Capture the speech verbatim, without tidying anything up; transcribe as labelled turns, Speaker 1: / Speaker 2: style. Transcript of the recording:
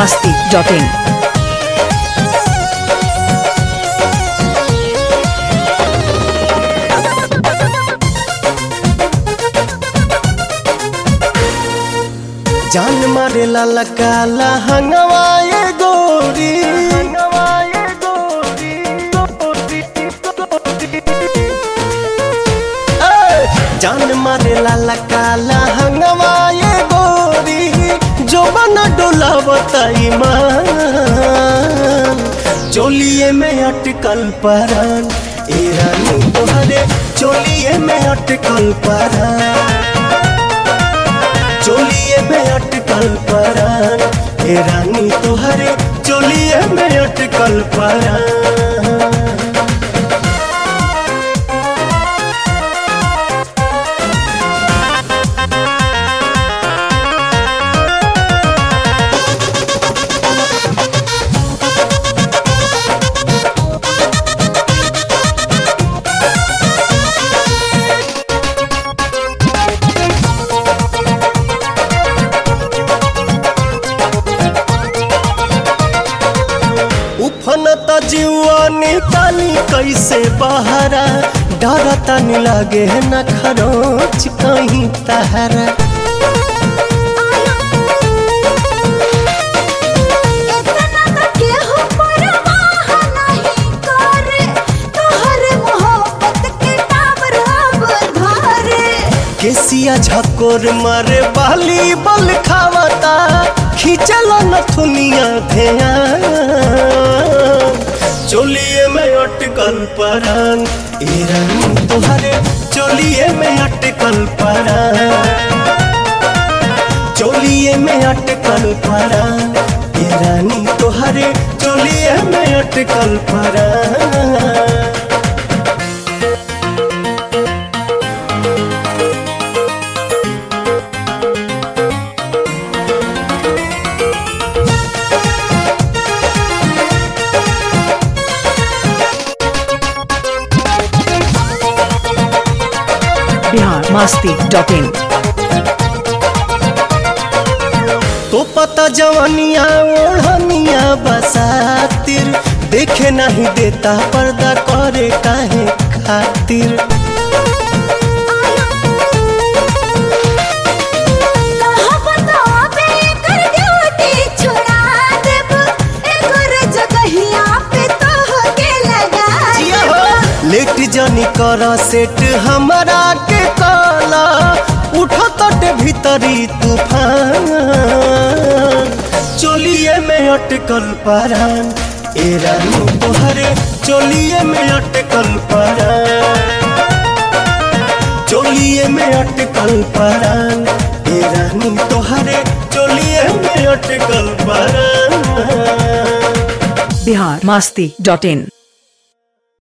Speaker 1: masti dot in.
Speaker 2: जान मारे लाला काला हंगवाए गोरी हंगवाए गोरी जान मारे लाला काला हंगवाए गोरी जो बना डोला बताई मान चोलिए में अटकल परान ए रानी तोहरे चोलिए में अटकल परान चोलिए में अटकल परान ए रानी तोहरे चोलिए में अटकल परान। उफनता जीवा निकाली कैसे बहारा डरता नहीं लागे न खरोच कहीं तहरा केसिया झकोर मारे बाली बल खावता खींचल नथुनिया ध्यान चोलिए में अटकल परान ए रानी तोहरे चोलिए में अटकल परान चोलिए में अटकल परान ए रानी तोहरे चोलिए में अटकल परान।
Speaker 1: Bihar masti dot in.
Speaker 2: तो पता जवानिया ओढ़निया बसातिर देखे नहीं देता पर्दा करे काहे खातिर लेट जानी करा सेट हमारा के काला उठा तटे भीतरी तूफान चोलिए में अटकल परान ए रानी तोहरे चोलिए में अटकल परान चोलिए में अटकल परान ए रानी तोहरे चोलिए में अटकल परान।
Speaker 1: Bihar masti dot in.